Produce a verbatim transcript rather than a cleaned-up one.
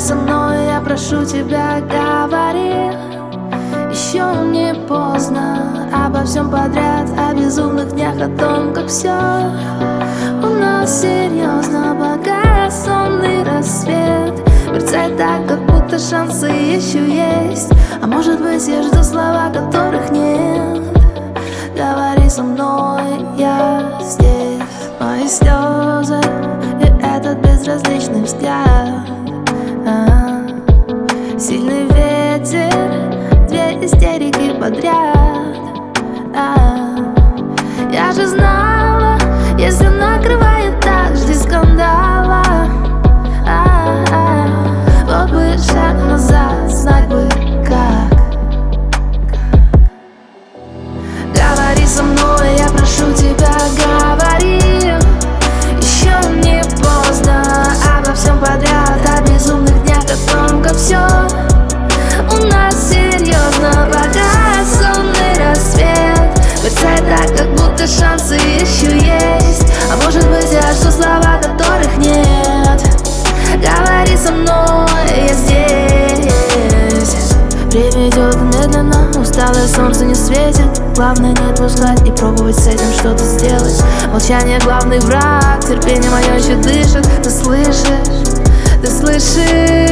со мной, я прошу тебя, говори. Еще не поздно, обо всем подряд, о безумных днях, о том, как все у нас серьезно, пока сонный рассвет мерцает так, как будто шансы еще есть. А может быть, я жду слова, которых нет. Говори со мной, я здесь. Мои слезы и этот безразличный взгляд, а-а-а. Сильный ветер, две истерики подряд, а-а-а. Я же знала, если накрывает так, жди скандала, а-а-а. Вот бы шаг назад, знать бы как. Говори со мной, я прошу тебя, говори. Еще не поздно, обо всем подряд, о безумных днях, о том, как все у нас серьезно, пока сонный рассвет мерцает так, как будто шансы еще есть. А может быть, я жду слова, которых нет. Говори со мной, я здесь. Время идет медленно, усталое солнце не светит. Главное не отпускать и пробовать с этим что-то сделать. Молчание главный враг, терпение мое еще дышит. Ты слышишь, ты слышишь?